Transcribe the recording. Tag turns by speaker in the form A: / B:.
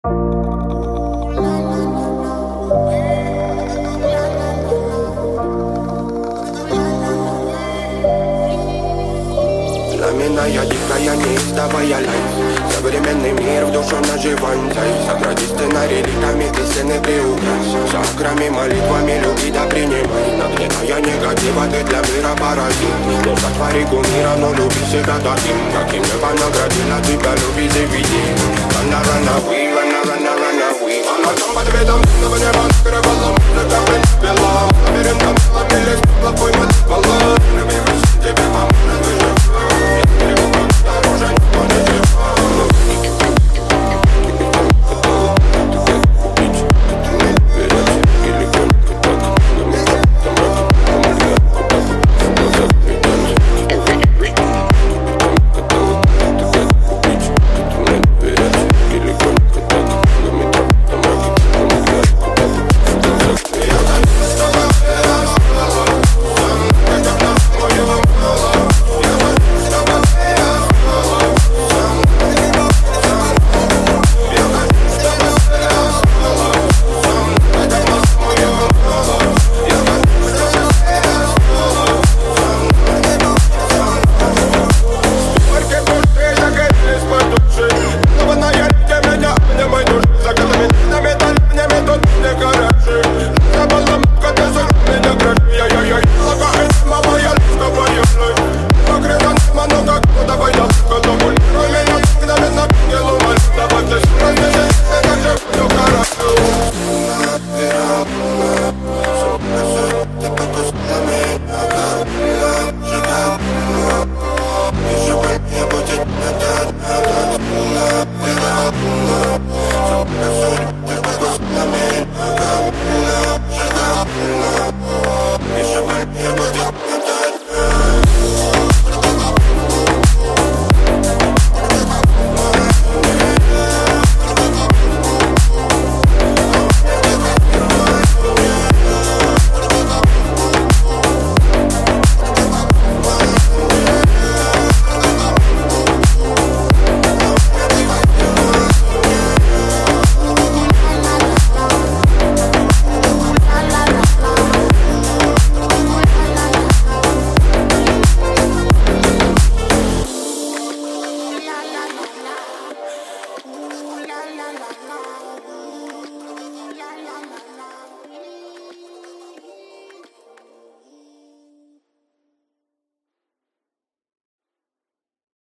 A: Пламенная, дикая, неистовая лайф. Современный мир в душу наживаем царь. Сократить сценарий литами, ты сцены приукрась. Чакрами, молитвами, люби да принимай. Нагнетая негатива, ты для мира паразит. Но сотвори кумира, но люби себя таким, каким небо наградила тебя, люби, заведи. Рано, рано,